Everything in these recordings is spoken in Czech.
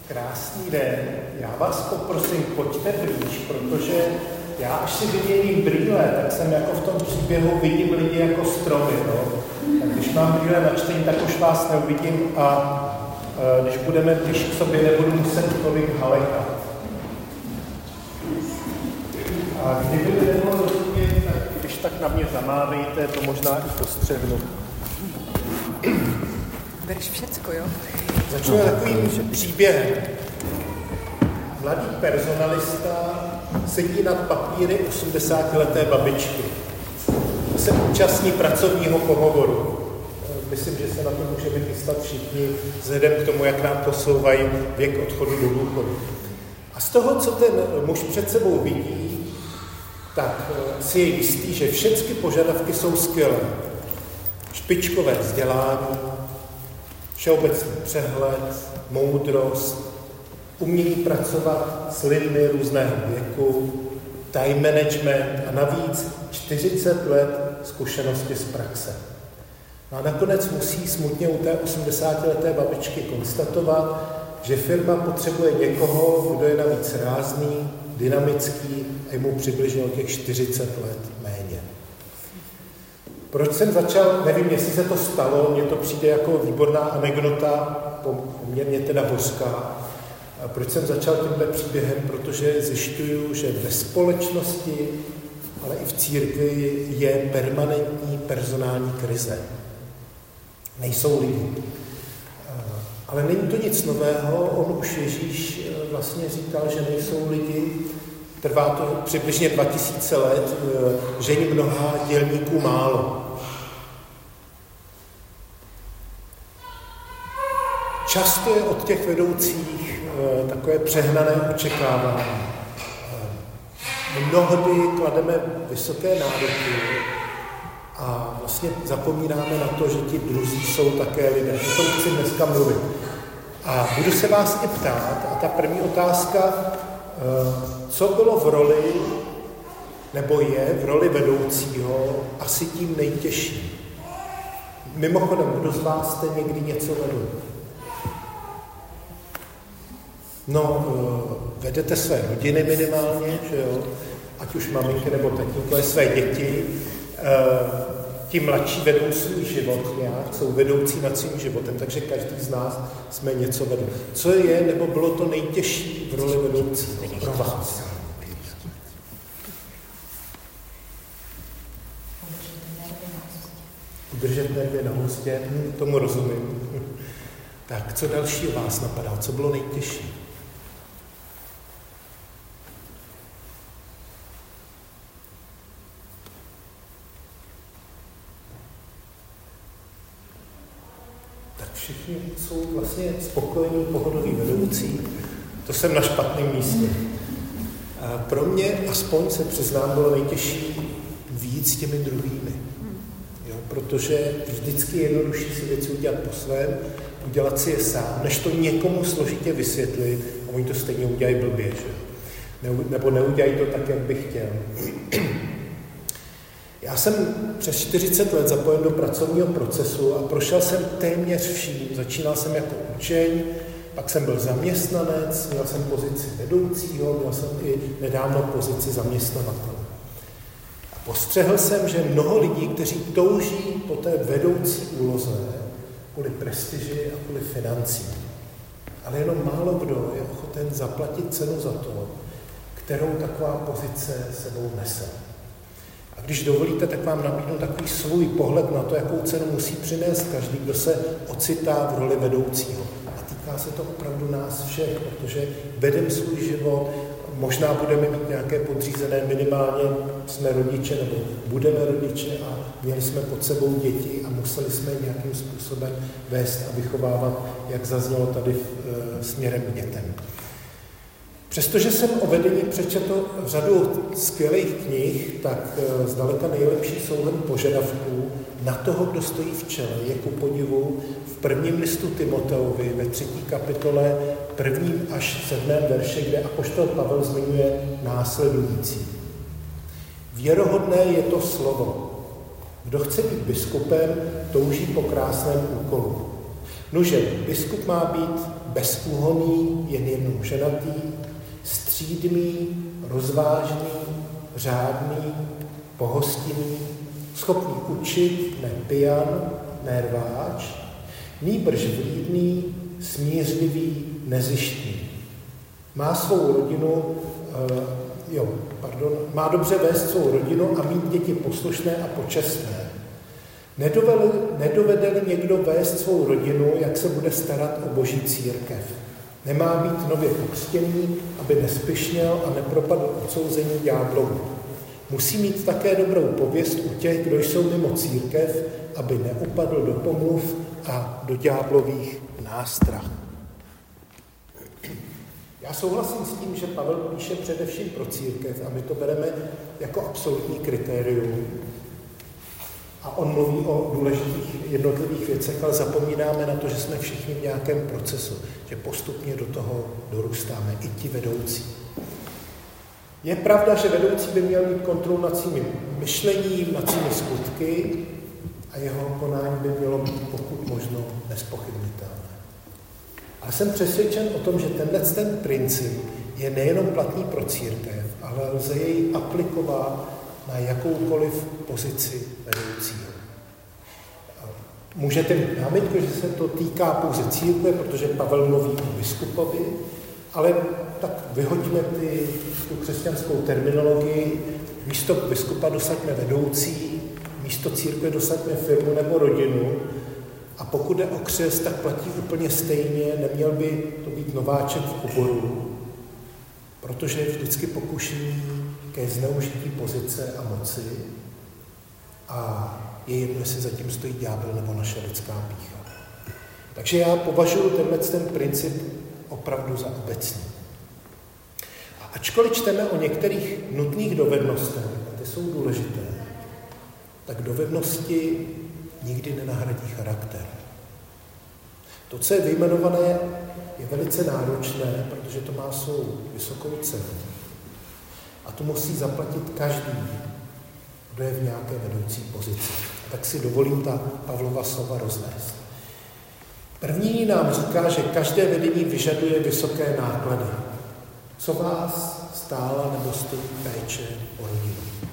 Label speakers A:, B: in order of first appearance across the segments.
A: Krásný den. Já vás poprosím, pojďte blíž, protože já až si vyměním brýle, tak jsem jako v tom příběhu vidím lidi jako stromy. No? Tak když mám brýle načtení, tak už vás neuvidím a když budeme blíž k sobě, nebudu muset tolik halekat. A kdyby nebylo rozumět, tak když tak na mě zamávejte, to možná i postřehnu.
B: Bereš všecko, jo?
A: Začnu takovým příběhem. Mladý personalista sedí nad papíry 80leté babičky. Se účastní pracovního pohovoru. Myslím, že se na to můžeme chystat všichni, vzhledem k tomu, jak nám posouvají věk odchodu do důchodu. A z toho, co ten muž před sebou vidí, tak si je jistý, že všechny požadavky jsou skvělé. Špičkové vzdělání, všeobecný přehled, moudrost, umění pracovat s lidmi různého věku, time management a navíc 40 let zkušenosti z praxe. No a nakonec musí smutně u té 80leté babičky konstatovat, že firma potřebuje někoho, kdo je navíc rázný, dynamický a je mu přibližně o těch 40 let méně. Proč jsem začal, nevím, jestli se to stalo, mně to přijde jako výborná anekdota, poměrně teda hořká. Proč jsem začal tímhle příběhem? Protože zjišťuju, že ve společnosti, ale i v církvi je permanentní personální krize. Nejsou lidi. Ale není to nic nového, on už Ježíš vlastně říkal, že nejsou lidi, trvá to přibližně 2000 let, žení mnoha, dělníků málo. Často je od těch vedoucích takové přehnané očekávání. Mnohdy klademe vysoké nároky a vlastně zapomínáme na to, že ti druzí jsou také lidé. O tom chci dneska mluvit. A budu se vás i ptát, a ta první otázka, co bylo v roli, nebo je v roli vedoucího asi tím nejtěžší. Mimochodem, kdo z vás jste někdy něco vedl? No, vedete své rodiny minimálně, že jo? Ať už maminky nebo tatínko, své děti. Ti mladší vedou svůj život nějak, jsou vedoucí nad svým životem, takže každý z nás jsme něco vedli. Co je, nebo bylo to nejtěžší v roli vedoucího pro vás? Udržet nervy na hustě, tomu rozumím. Tak, co dalšího vás napadá? Co bylo nejtěžší? Všichni jsou vlastně spokojení, pohodoví vedoucí. To jsem na špatném místě. A pro mě, aspoň se přiznám, bylo nejtěžší víc těmi druhými. Jo, protože vždycky je jednodušší si věci udělat po svém, udělat si je sám, než to někomu složitě vysvětlit a oni to stejně udělají blbě, že? Nebo neudělají to tak, jak bych chtěl. Já jsem přes 40 let zapojen do pracovního procesu a prošel jsem téměř vším. Začínal jsem jako učeň, pak jsem byl zaměstnanec, měl jsem pozici vedoucího, měl jsem i nedávno pozici zaměstnavatele. A postřehl jsem, že mnoho lidí, kteří touží po té vedoucí úloze, kvůli prestiži a kvůli financím, ale jenom málo kdo je ochoten zaplatit cenu za to, kterou taková pozice sebou nese. A když dovolíte, tak vám nabídnu takový svůj pohled na to, jakou cenu musí přinést každý, kdo se ocitá v roli vedoucího. A týká se to opravdu nás všech, protože vedeme svůj život, možná budeme mít nějaké podřízené, minimálně jsme rodiče nebo budeme rodiče a měli jsme pod sebou děti a museli jsme nějakým způsobem vést a vychovávat, jak zaznělo tady směrem k dětem. Přestože jsem o vedení přečetl řadu skvělých knih, tak zdaleka nejlepší souhrn požadavků na toho, kdo stojí v čele, je ku podivu v prvním listu Timoteovi ve 3. kapitole 1. až 7. verše, kde apoštol Pavel zmiňuje následující. Věrohodné je to slovo. Kdo chce být biskupem, touží po krásném úkolu. Nuže, biskup má být bezúhonný, jen jednou ženatý, střídmý, rozvážný, řádný, pohostinný, schopný učit, ne pijan, ne rváč, nýbrž vlídný, smířlivý, nezištný. Má svou rodinu, má dobře vést svou rodinu a mít děti poslušné a počestné. Nedovede-li někdo vést svou rodinu, jak se bude starat o boží církev. Nemá být nově pokřtěný, aby nespyšněl a nepropadl odsouzení ďáblovu. Musí mít také dobrou pověst u těch, kdo jsou mimo církev, aby neupadl do pomluv a do ďáblových nástrah. Já souhlasím s tím, že Pavel píše především pro církev a my to bereme jako absolutní kritérium. A on mluví o důležitých jednotlivých věcech, ale zapomínáme na to, že jsme všichni v nějakém procesu, že postupně do toho dorůstáme, i ti vedoucí. Je pravda, že vedoucí by měl mít kontrolu nad svými myšlením, nad svými skutky a jeho konání by mělo být pokud možno nezpochybnitelné. Ale jsem přesvědčen o tom, že ten princip je nejenom platný pro církev, ale lze jej aplikovat na jakoukoliv pozici vedoucího. Můžete mít námitku, že se to týká pouze církve, protože Pavel mluví o biskupovi, ale tak vyhoďme tu křesťanskou terminologii, místo biskupa dosaďme vedoucí, místo církve dosaďme firmu nebo rodinu a pokud jde o křest, tak platí úplně stejně, neměl by to být nováček v oboru, protože je vždycky pokušení ke zneužití pozice a moci a je jedno, jestli zatím stojí ďábel nebo naše lidská pýcha. Takže já považuji ten princip opravdu za obecný. A ačkoliv čteme o některých nutných dovednostech, a ty jsou důležité, tak dovednosti nikdy nenahradí charakter. To, co je vyjmenované, je velice náročné, protože to má svou vysokou cenu. A to musí zaplatit každý, kdo je v nějaké vedoucí pozici. A tak si dovolím ta Pavlova slova roznést. První nám říká, že každé vedení vyžaduje vysoké náklady. Co vás stála nebo stojí péče o rodinu?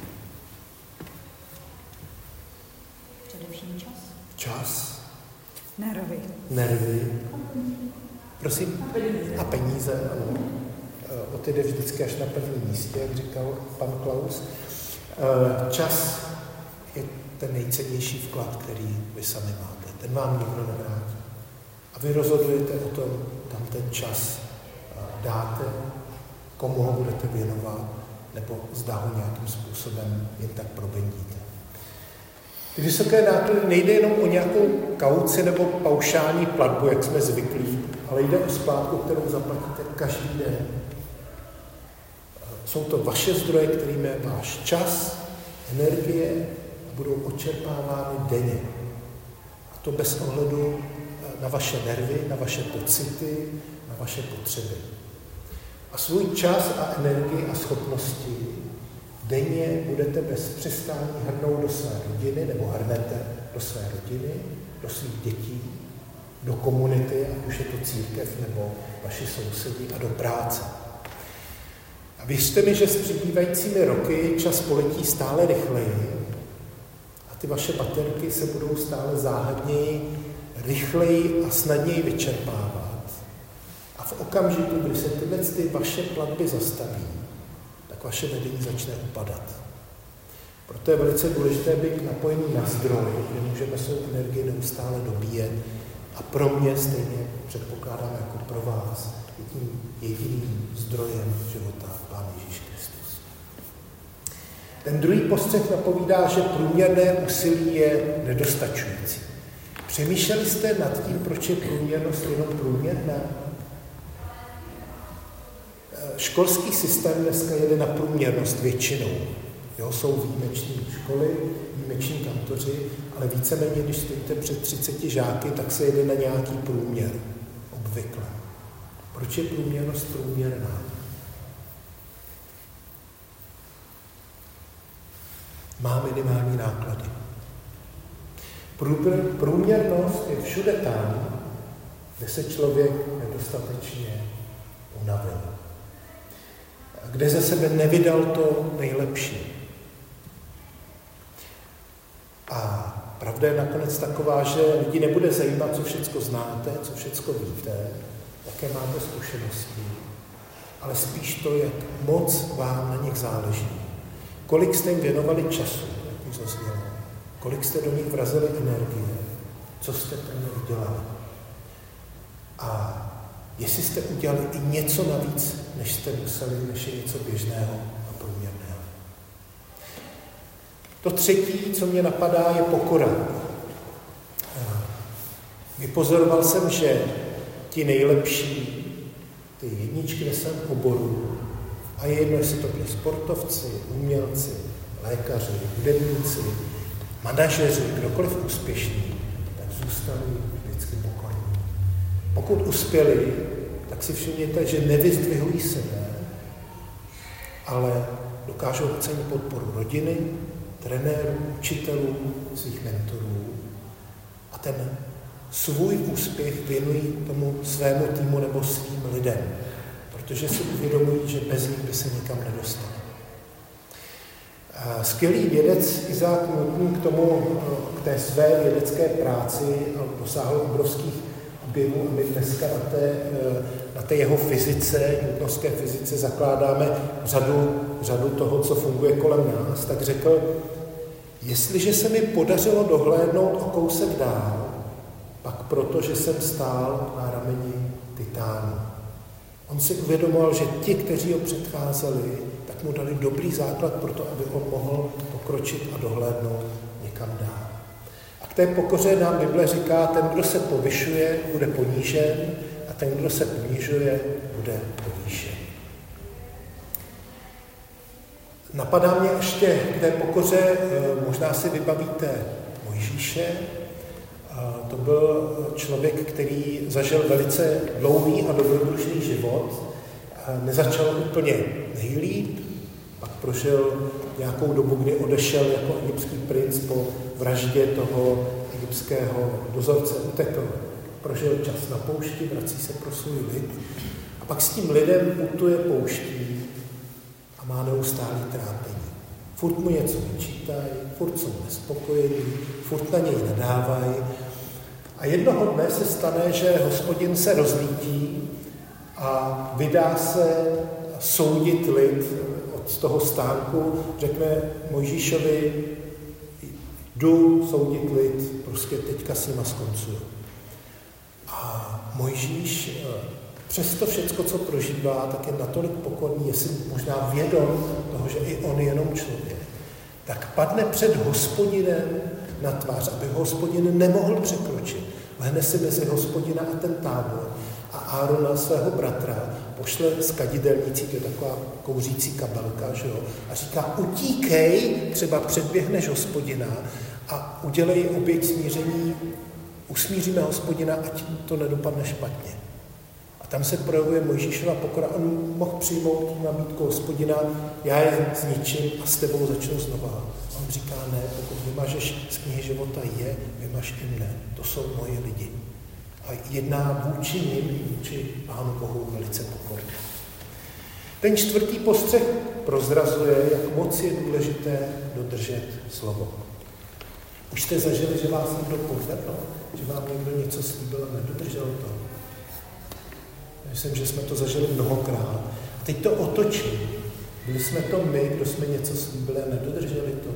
B: Především čas.
A: Čas.
B: Nervy.
A: Prosím? A peníze, ano. O ty jde vždycky až na prvním místě, jak říkal pan Klaus. Čas je ten nejcennější vklad, který vy sami máte. Ten vám nikdo nevrátí. A vy rozhodujete o tom, kam ten čas dáte, komu ho budete věnovat, nebo zda ho nějakým způsobem jen tak probendíte. Ty vysoké náklady nejde jenom o nějakou kauci nebo paušální platbu, jak jsme zvyklí, ale jde o splátku, kterou zaplatíte každý den. Jsou to vaše zdroje, kterými je váš čas, energie budou odčerpávány denně. A to bez ohledu na vaše nervy, na vaše pocity, na vaše potřeby. A svůj čas a energii a schopnosti denně budete bez přestání hrnout do své rodiny, nebo hrnete do své rodiny, do svých dětí, do komunity, ať už je to církev nebo vaši sousedi a do práce. A věřte mi, že s přibývajícími roky čas poletí stále rychleji a ty vaše baterky se budou stále záhadněji, rychleji a snadněji vyčerpávat. A v okamžiku, kdy se ty vaše platby zastaví, tak vaše vedení začne upadat. Proto je velice důležité být napojení na zdroj, kde můžeme svou energii neustále dobíjet. A pro mě stejně předpokládám jako pro vás je tím jediným zdrojem života Pán Ježíš Kristus. Ten druhý postřeh napovídá, že průměrné úsilí je nedostačující. Přemýšleli jste nad tím, proč je průměrnost jenom průměrná? Školský systém dneska jede na průměrnost většinou. Jo, jsou výjimeční školy, výjimeční kantoři, ale víceméně, když stojíte před 30 žáky, tak se jede na nějaký průměr. Obvykle. Proč je průměrnost průměrná? Má minimální náklady. Průměrnost je všude tam, kde se člověk nedostatečně unavil, kde ze sebe nevydal to nejlepší. A pravda je nakonec taková, že lidi nebude zajímat, co všecko znáte, co všecko víte, jaké máte zkušenosti, ale spíš to, jak moc vám na nich záleží. Kolik jste jim věnovali času, jak už zaznělo, kolik jste do nich vrazili energie, co jste pro ně udělali. A jestli jste udělali i něco navíc, než jste museli, než je něco běžného a průměrného. To třetí, co mě napadá, je pokora. Vypozoroval jsem, že ti nejlepší, ty jedničky ve svém oboru, a je jedno, jestli to byli sportovci, umělci, lékaři, hudebníci, manažeři, kdokoliv úspěšní, tak zůstali vždycky pokorní. Pokud uspěli, tak si všimněte, že nevyzdvihují sebe, ale dokážou ocenit podporu rodiny, trenérů, učitelů, svých mentorů a ten svůj úspěch věnují tomu svému týmu nebo svým lidem, protože si uvědomují, že bez nich by se nikam nedostali. Skvělý vědec Isaac Newton k té své vědecké práci dosáhl obrovských objevů. My dneska na té jeho fyzice, newtonovské fyzice, zakládáme řadu toho, co funguje kolem nás, tak řekl, jestliže se mi podařilo dohlédnout o kousek dál, pak proto, že jsem stál na rameni titánu. On si uvědomoval, že ti, kteří ho předcházeli, tak mu dali dobrý základ pro to, aby on mohl pokročit a dohlédnout někam dál. A k té pokoře nám Bible říká, ten, kdo se povyšuje, bude ponížen a ten, kdo se ponižuje, bude povýšen. Napadá mě ještě k té pokoře, možná si vybavíte Mojžíše. To byl člověk, který zažil velice dlouhý a dobrodružný život. Nezačal úplně nejlíp, pak prožil nějakou dobu, kdy odešel jako egyptský princ po vraždě toho egyptského dozorce, utekl. Prožil čas na poušti, vrací se pro svůj lid a pak s tím lidem putuje pouští a má neustálý trápení. Furt mu něco vyčítají, furt jsou nespokojení, furt na něj nadávají. A jednoho dne se stane, že Hospodin se rozlítí a vydá se soudit lid od toho stánku, řekne Mojžíšovi, jdu soudit lid, prostě teďka s nima skoncuju. A Mojžíš přesto všecko, co prožívá, tak je natolik pokorný, je si možná vědom toho, že i on je jenom člověk, tak padne před Hospodinem na tvář, aby Hospodin nemohl překročit. Lehne si mezi Hospodina a ten tábor a Árona, svého bratra, pošle z kadidelnicí, to je taková kouřící kabelka, že jo, a říká, utíkej, třeba předběhneš Hospodina a udělej oběť smíření, usmíříme Hospodina, ať to nedopadne špatně. A tam se projevuje Mojžíšova pokora. On mohl přijmout nabídku Hospodina, já je zničím a s tebou začnu znova. On říká, ne, pokud vymažeš z knihy života vymaž i mne. To jsou moje lidi. A jedná vůči nim, vůči Pánu Bohu velice pokorně. Ten čtvrtý postřeh prozrazuje, jak moc je důležité dodržet slovo. Už jste zažili, že vás někdo podvedl, že vám někdo něco slíbil a nedodržel to. Myslím, že jsme to zažili mnohokrát. A teď to otočí. Byli jsme to my, kdo jsme něco slíbili a nedodrželi to.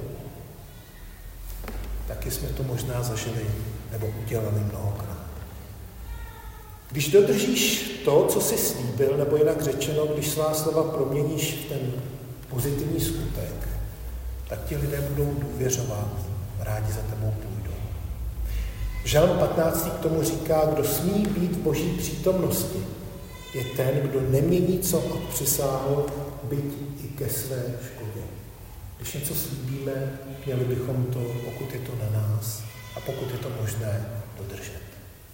A: Taky jsme to možná zažili nebo udělali mnohokrát. Když dodržíš to, co jsi slíbil, nebo jinak řečeno, když svá slova proměníš v ten pozitivní skutek, tak ti lidé budou důvěřovat, rádi za tebou půjdou. Žalm 15. k tomu říká, kdo smí být v Boží přítomnosti, je ten, kdo nemění, co odpřisáhl, byť i ke své škodě. Když něco slíbíme, měli bychom to, pokud je to na nás a pokud je to možné, dodržet.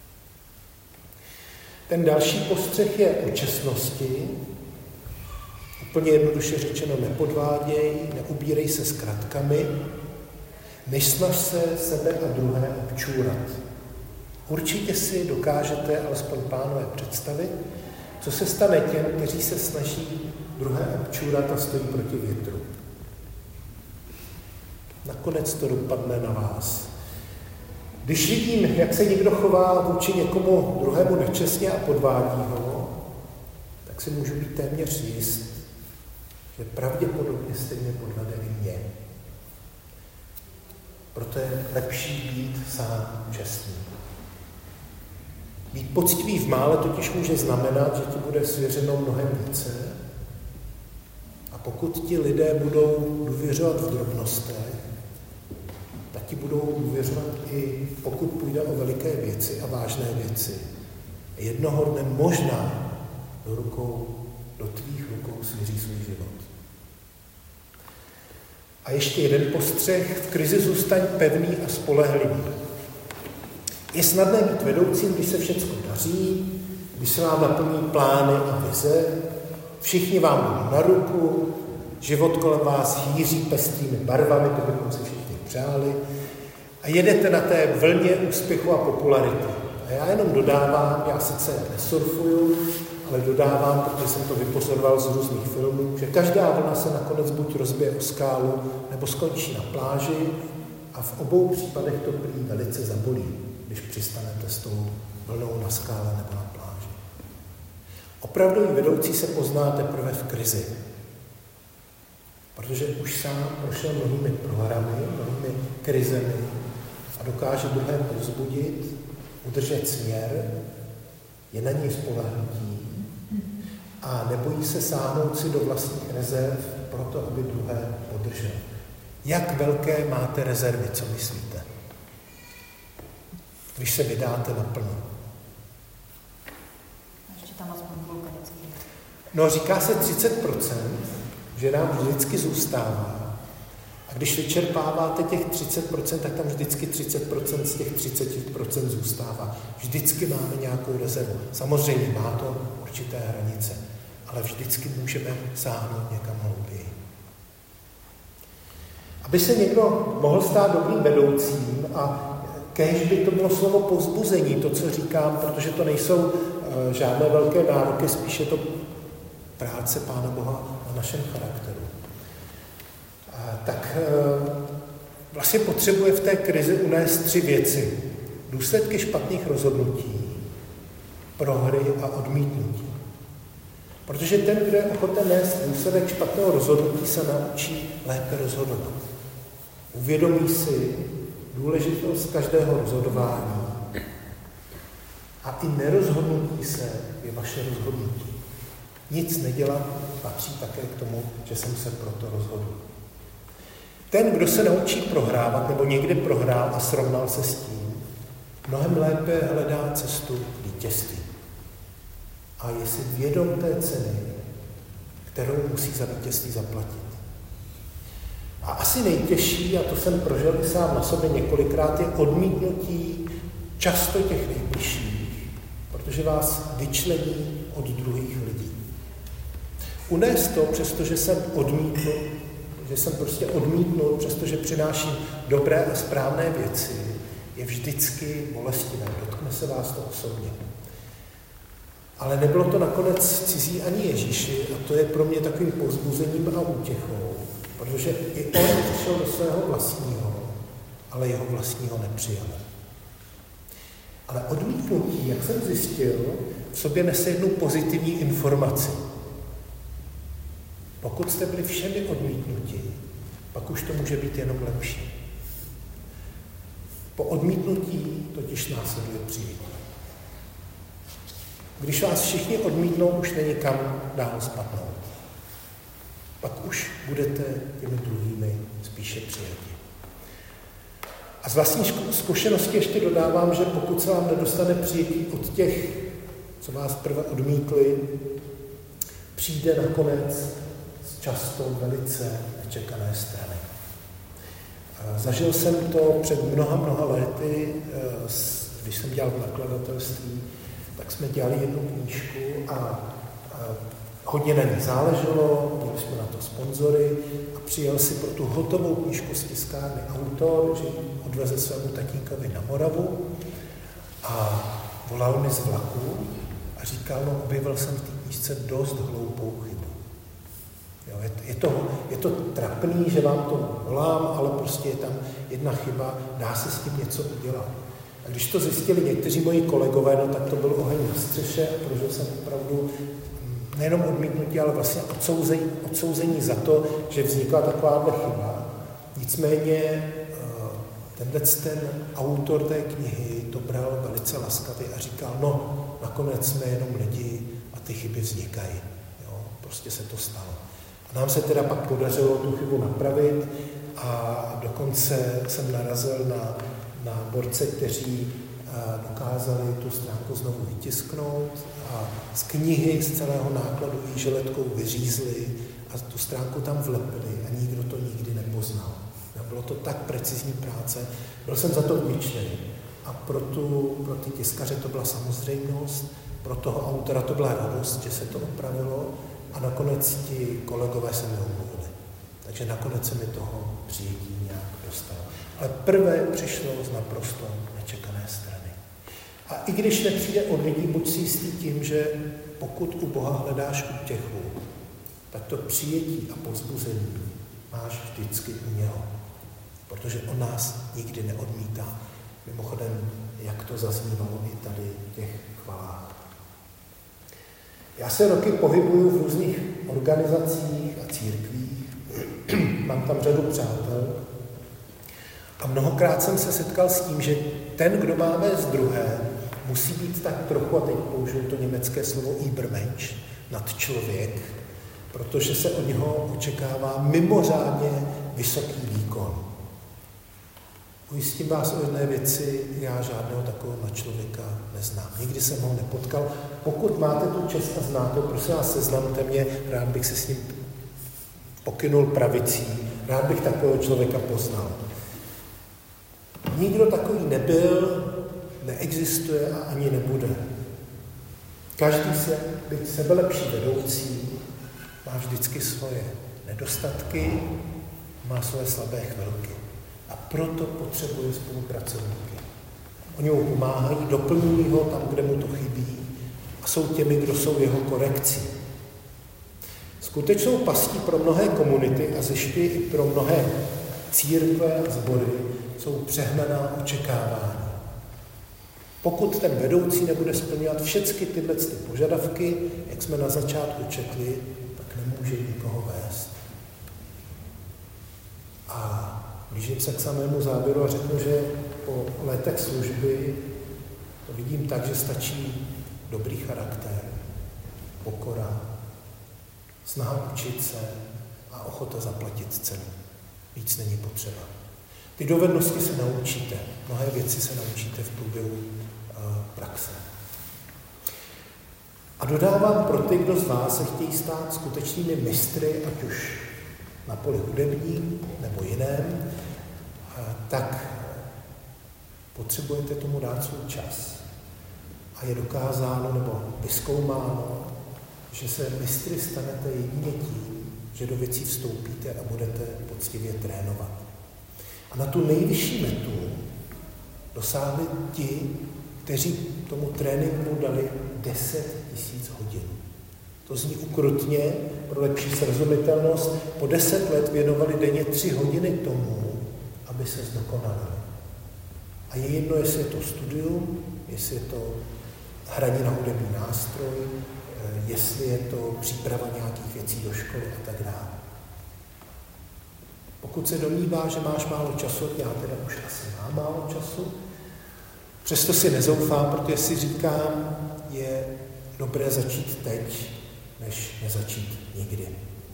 A: Ten další postřeh je o čestnosti. Úplně jednoduše řečeno, nepodváděj, neubírej se zkratkami, nesnaž se sebe a druhé občůrat. Určitě si dokážete, alespoň pánové, představit, co se stane těm, kteří se snaží druhé občůrat a stojí proti větru. Nakonec to dopadne na vás. Když vidím, jak se někdo chová vůči někomu druhému nečestně a podvádí ho, tak si můžu být téměř jist, že pravděpodobně stejně podvede i mě. Proto je lepší být sám čestný. Být poctivý v mále totiž může znamenat, že ti bude svěřeno mnohem více. A pokud ti lidé budou důvěřovat v drobnostech, tak ti budou důvěřovat i pokud půjde o veliké věci a vážné věci. Jednoho dne možná do tvých rukou svěří svůj život. A ještě jeden postřeh. V krizi zůstaň pevný a spolehlivý. Je snadné být vedoucím, když se všechno daří, když se vám naplní plány a vize, všichni vám jdou na ruku, život kolem vás hýří pestrými barvami, to bychom si všichni přáli, a jedete na té vlně úspěchu a popularity. A já jenom dodávám, já sice nesurfuju, ale dodávám, protože jsem to vypozoroval z různých filmů, že každá vlna se nakonec buď rozbije o skálu, nebo skončí na pláži a v obou případech to prý velice zabolí, když přistanete s tou vlnou na skále nebo na pláži. Opravdový vedoucí se pozná teprve v krizi, protože už sám prošel mnohými prohrami, mnohými krizemi a dokáže druhé povzbudit, udržet směr, je na něj spolehnutí a nebojí se sáhnout si do vlastních rezerv proto, aby druhé podržel. Jak velké máte rezervy, co myslíte? Když se vydáte naplno.
B: Ještě tam aspoň půlka vždycky.
A: No, říká se 30%, že nám vždycky zůstává. A když vyčerpáváte těch 30%, tak tam vždycky 30% z těch 30% zůstává. Vždycky máme nějakou rezervu. Samozřejmě má to určité hranice, ale vždycky můžeme sáhnout někam hlouběji. Aby se někdo mohl stát dobrým vedoucím, a kéž by to bylo slovo povzbuzení, to, co říkám, protože to nejsou žádné velké nároky, spíše to práce Pána Boha na našem charakteru. Tak vlastně potřebuje v té krizi unést 3 věci. Důsledky špatných rozhodnutí, prohry a odmítnutí. Protože ten, kdo je ochoten nést důsledek špatného rozhodnutí, se naučí lépe rozhodovat. Uvědomí si důležitost každého rozhodování a i nerozhodnutí se je vaše rozhodnutí. Nic nedělat patří také k tomu, že jsem se proto rozhodl. Ten, kdo se naučí prohrávat nebo někde prohrál a srovnal se s tím, mnohem lépe hledá cestu k vítězství. A je si vědom té ceny, kterou musí za vítězství zaplatit. A asi nejtěžší, a to jsem prožil i sám na sobě několikrát, je odmítnutí často těch nejbližších, protože vás vyčlení od druhých lidí. Unést to, přestože jsem odmítnul, přestože přináším dobré a správné věci, je vždycky bolestivé. Dotkne se vás to osobně. Ale nebylo to nakonec cizí ani Ježíši, a to je pro mě takovým povzbuzením a útěchou, protože i on přišel do svého vlastního, ale jeho vlastního nepřijal. Ale odmítnutí, jak jsem zjistil, v sobě nese jednu pozitivní informaci. Pokud jste byli všemi odmítnutí, pak už to může být jenom lepší. Po odmítnutí totiž následuje přijetí. Když vás všichni odmítnou, už není kam dál spadnout. Pak už budete těmi druhými spíše přijati. A z vlastní zkušenosti ještě dodávám, že pokud se vám nedostane přijetí od těch, co vás prve odmítli, přijde nakonec často velice nečekané strany. Zažil jsem to před mnoha lety, když jsem dělal v nakladatelství, tak jsme dělali jednu knížku a hodně na ní záleželo, měli jsme na to sponzory a přijel si pro tu hotovou knížku z tiskárny autor, že ji odveze svému tatínkovi na Moravu A volal mi z vlaku a říkal, no objevil jsem v té knížce dost hloupou chybu. Jo, je to trapný, že vám to volám, ale prostě je tam jedna chyba, dá se s tím něco udělat. A když to zjistili někteří moji kolegové, no tak to byl oheň na střeše a prožil jsem opravdu nejenom odmítnutí, ale vlastně odsouzení za to, že vznikla takováhle chyba. Nicméně ten autor té knihy to bral velice laskavě a říkal, no nakonec jsme jenom lidi a ty chyby vznikají. Jo, prostě se to stalo. A nám se teda pak podařilo tu chybu napravit a dokonce jsem narazil na borce, kteří dokázali tu stránku znovu vytisknout a z knihy, z celého nákladu ji žiletkou vyřízli a tu stránku tam vlepili a nikdo to nikdy nepoznal. Bylo to tak precizní práce, byl jsem za to vděčný. A pro ty tiskaře to byla samozřejmost, pro toho autora to byla radost, že se to opravilo a nakonec ti kolegové se mi omluvili. Takže nakonec se mi toho přijetí nějak dostalo. Ale prvé přišlo z naprosto nečekané strany. A i když nepřijde od lidí, buď si jistý tím, že pokud u Boha hledáš útěchu, tak to přijetí a povzbuzení máš vždycky u něho. Protože on nás nikdy neodmítá. Mimochodem, jak to zaznívalo i tady v těch chvalách. Já se roky pohybuju v různých organizacích a církvích. Mám tam řadu přátel. A mnohokrát jsem se setkal s tím, že ten, kdo má vést druhé, musí být tak trochu, a teď použiju to německé slovo Übermensch, nadčlověk, protože se od něho očekává mimořádně vysoký výkon. Ujistím vás o jedné věci, já žádného takového nadčlověka neznám. Nikdy jsem ho nepotkal. Pokud máte tu čest a znáte, prosím vás, seznamte mě, rád bych se s ním pokynul pravicí, rád bych takového člověka poznal. Nikdo takový nebyl, neexistuje a ani nebude. Každý byť sebelepší vedoucí, má vždycky svoje nedostatky, má svoje slabé chvilky. A proto potřebuje spolupracovníky. Oni mu pomáhají, doplňují ho tam, kde mu to chybí a jsou těmi, kdo jsou jeho korekcí. Skutečnou pastí pro mnohé komunity a zjišťuji i pro mnohé církve a sbory jsou přehnaná očekávání. Pokud ten vedoucí nebude splňovat všechny tyhle požadavky, jak jsme na začátku četli, tak nemůže nikoho vést. A blížím se k samému závěru a řeknu, že po letech služby to vidím tak, že stačí dobrý charakter, pokora, snaha učit se a ochota zaplatit cenu. Víc není potřeba. Ty dovednosti se naučíte, mnohé věci se naučíte v průběhu praxe. A dodávám pro ty, kdo z vás se chtějí stát skutečnými mistry, ať už na poli hudebním nebo jiném, tak potřebujete tomu dát svůj čas. A je dokázáno nebo vyzkoumáno, že se mistry stanete jedině tím, že do věcí vstoupíte a budete poctivě trénovat. A na tu nejvyšší metu dosáhli ti, kteří tomu tréninku dali 10 000 hodin. To zní ukrutně, pro lepší srozumitelnost. Po 10 let věnovali denně 3 hodiny tomu, aby se zdokonalili. A je jedno, jestli je to studium, jestli je to hraní na hudební nástroj, jestli je to příprava nějakých věcí do školy a tak dále. Pokud se domnívá, že máš málo času, já teda už asi mám málo času, přesto si nezoufám, protože si říkám, je dobré začít teď, než nezačít nikdy.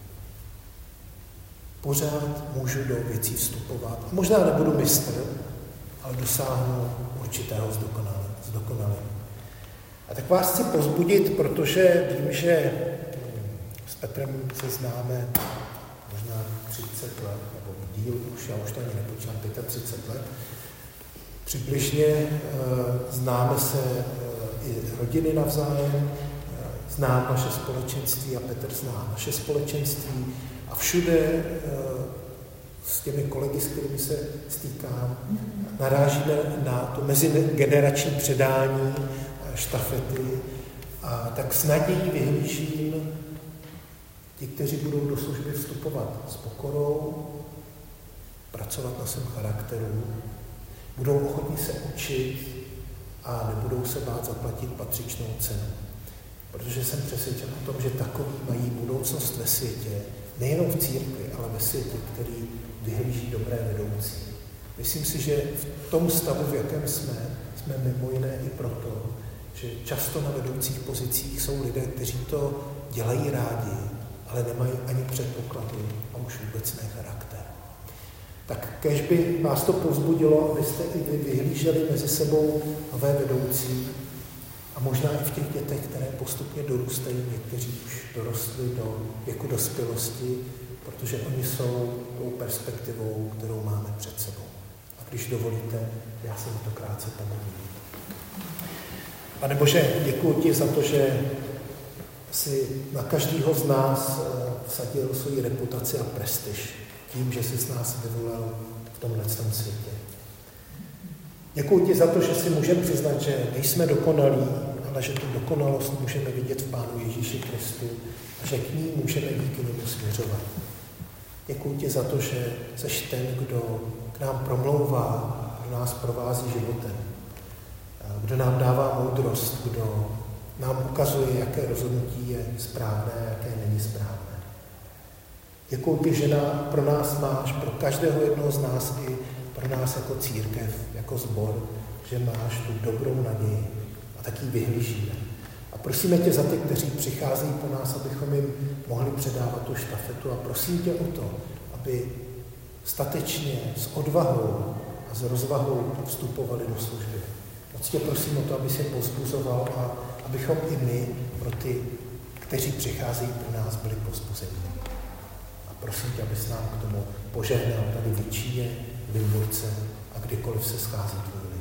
A: Pořád můžu do věcí vstupovat. Možná nebudu mistr, ale dosáhnu určitého zdokonalení. A tak vás chci povzbudit, protože vím, že s Petrem se známe možná 30 let, nebo díl už, já už to ani nepočítám, 35 let. Přibližně známe se i rodiny navzájem, znám naše společenství a Petr zná naše společenství a všude s těmi kolegy, s kterými se stýkám, narážíme na to mezigenerační předání, štafety, a tak s nadějí vyhlížím ti, kteří budou do služby vstupovat s pokorou, pracovat na svém charakteru, budou ochotní se učit a nebudou se bát zaplatit patřičnou cenu. Protože jsem přesvědčen o tom, že takový mají budoucnost ve světě, nejenom v církvi, ale ve světě, který vyhlíží dobré vedoucí. Myslím si, že v tom stavu, v jakém jsme mimo jiné i proto, že často na vedoucích pozicích jsou lidé, kteří to dělají rádi, ale nemají ani předpoklady a už vůbec ne charakter. Tak kéž by vás to povzbudilo, abyste i vy vyhlíželi mezi sebou nové vedoucí a možná i v těch dětech, které postupně dorůstají, někteří už dorostli do věku dospělosti, protože oni jsou tou perspektivou, kterou máme před sebou. A když dovolíte, já se to krátce pomodlím. Pane Bože, děkuji ti za to, že jsi na každého z nás vsadil svoji reputaci a prestiž tím, že jsi z nás vyvolil v tomhle světě. Děkuji ti za to, že si můžeme přiznat, že nejsme dokonalí, ale že tu dokonalost můžeme vidět v Pánu Ježíši Kristu a že k ní můžeme díky němu směřovat. Děkuji ti za to, že seš ten, kdo k nám promlouvá, kdo nás provází životem, kdo nám dává moudrost, kdo nám ukazuje, jaké rozhodnutí je správné a jaké není správné. Děkuji ti, že pro nás máš, pro každého jednoho z nás i pro nás jako církev, jako sbor, že máš tu dobrou naději a tak ji vyhlížíme. A prosíme tě za ty, kteří přicházejí po nás, abychom jim mohli předávat tu štafetu a prosím tě o to, aby statečně, s odvahou a s rozvahou vstupovali do služby. Moc tě prosím o to, aby se povzbuzoval a abychom i my pro ty, kteří přicházejí pro nás, byli povzbuzeni. A prosím tě, abys nám k tomu požehnal tady v Jičíně, v Limburce a kdykoliv se schází tvůj